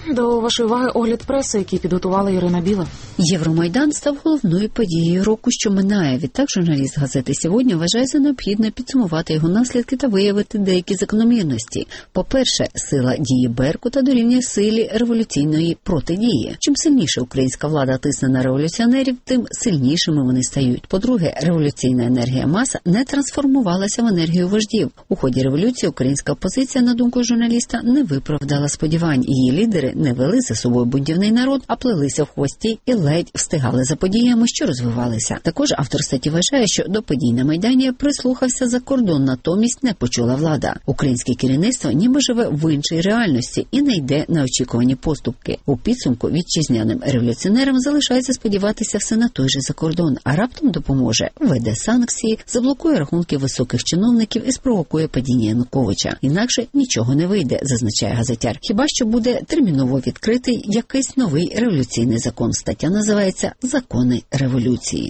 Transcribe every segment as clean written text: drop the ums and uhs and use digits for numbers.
До вашої уваги огляд преси, який підготувала Ірина Біла. Євромайдан став головною подією року, що минає. Відтак журналіст газети «Сьогодні» вважає за необхідне підсумувати його наслідки та виявити деякі закономірності. По-перше, сила дії Беркута дорівнює силі революційної протидії. Чим сильніше українська влада тисне на революціонерів, тим сильнішими вони стають. По-друге, революційна енергія мас не трансформувалася в енергію вождів. У ході революції українська опозиція, на думку журналіста, не виправдала сподівань. Її лідери не вели за собою бунтівний народ, а плелися в хвості і ледь встигали за подіями, що розвивалися. Також автор статті вважає, що до подій на Майдані прислухався за кордон, натомість не почула влада. Українське керівництво ніби живе в іншій реальності і не йде на очікувані поступки. У підсумку вітчизняним революціонерам залишається сподіватися все на той же закордон, а раптом допоможе, введе санкції, заблокує рахунки високих чиновників і спровокує падіння Януковича. Інакше нічого не вийде, зазначає газетяр. Хіба що буде терміново відкритий якийсь новий революційний закон. Стаття називається «Закони революції».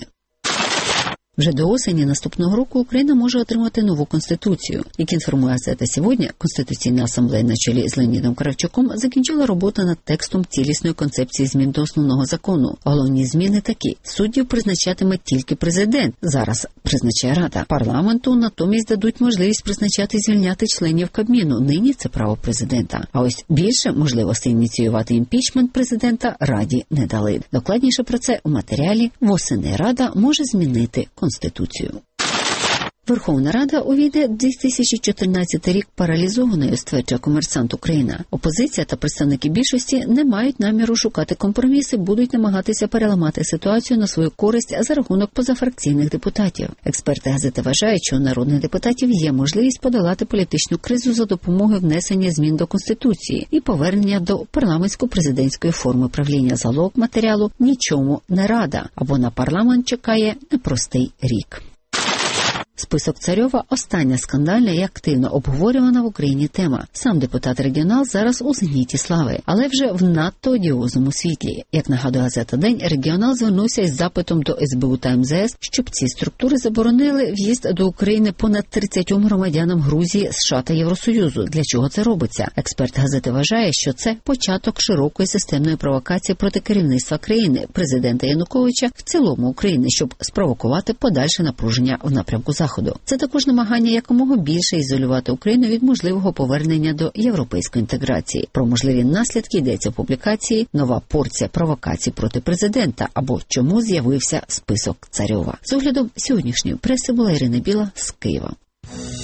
Вже до осені наступного року Україна може отримати нову Конституцію. Як інформує газета «Сьогодні», Конституційна асамблея на чолі з Леонідом Кравчуком закінчила роботу над текстом цілісної концепції змін до основного закону. Головні зміни такі. Суддів призначатиме тільки президент. Зараз призначає Рада. Парламенту натомість дадуть можливість призначати і звільняти членів Кабміну. Нині це право президента. А ось більше можливостей ініціювати імпічмент президента Раді не дали. Докладніше про це у матеріалі «Восени Рада може змінити Конституцію». Верховна Рада увійде 2014 рік паралізованою, стверджує «Комерсант Україна». Опозиція та представники більшості не мають наміру шукати компроміси, будуть намагатися переламати ситуацію на свою користь за рахунок позафракційних депутатів. Експерти газети вважають, що у народних депутатів є можливість подолати політичну кризу за допомогою внесення змін до Конституції і повернення до парламентсько-президентської форми правління. Залог матеріалу «Нічому не рада», або на парламент чекає непростий рік. Список Царьова – остання скандальна і активно обговорювана в Україні тема. Сам депутат-регіонал зараз у зеніті слави, але вже в надто одіозному світлі. Як нагадує газета «День», регіонал звернувся із запитом до СБУ та МЗС, щоб ці структури заборонили в'їзд до України понад 30 громадянам Грузії, США та Євросоюзу. Для чого це робиться? Експерт газети вважає, що це початок широкої системної провокації проти керівництва країни, президента Януковича, в цілому України, щоб спровокувати подальше напруження в напрямку Заходу. Це також намагання якомога більше ізолювати Україну від можливого повернення до європейської інтеграції. Про можливі наслідки йдеться в публікації «Нова порція провокацій проти президента» або «Чому з'явився список Царьова». З оглядом сьогоднішньої преси була Ірина Біла з Києва.